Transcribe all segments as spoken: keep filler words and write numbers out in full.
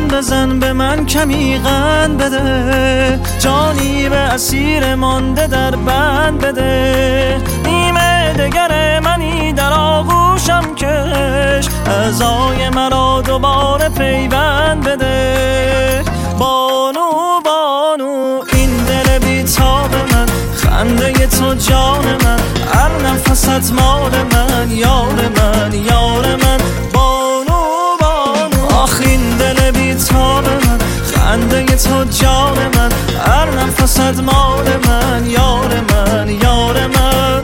جان بزن به من کمی قند بده، جانی به اسیر مانده در بند بده. نیمه دگر منی در آغوشم کش، اعضای مرا دوباره پیوند بده. بانو بانو این دل بیتاب من، خنده تو جان من، هر نفست مال من، یار من یار من. بانو بانو آخ این دل بیتاب من، خنده تو جان من، هر نفست مال من، یار من یار من.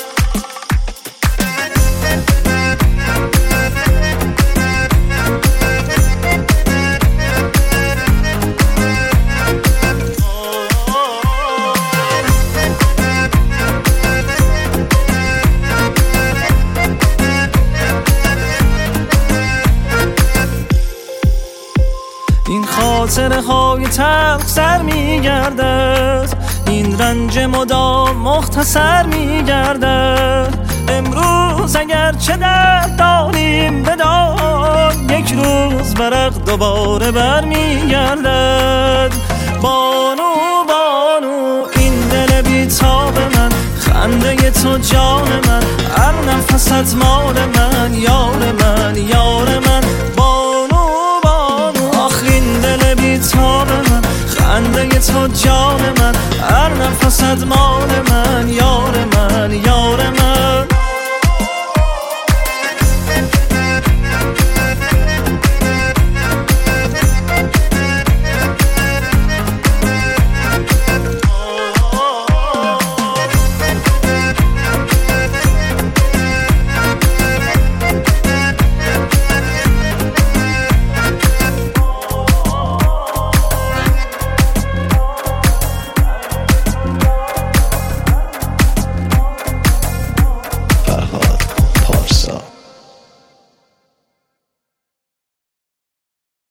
این خاطره های تلخ سر می گردد، این رنج مدام مختصر می گردد. امروز اگر چه درد داریم بدار، یک روز ورق دوباره بر می گردد. بانو بانو این دل بیتاب من، خنده تو جان من، هر نفست مال من، یار من یار من. بانو بیتاب من، خنده تو جان من، هر نفست مال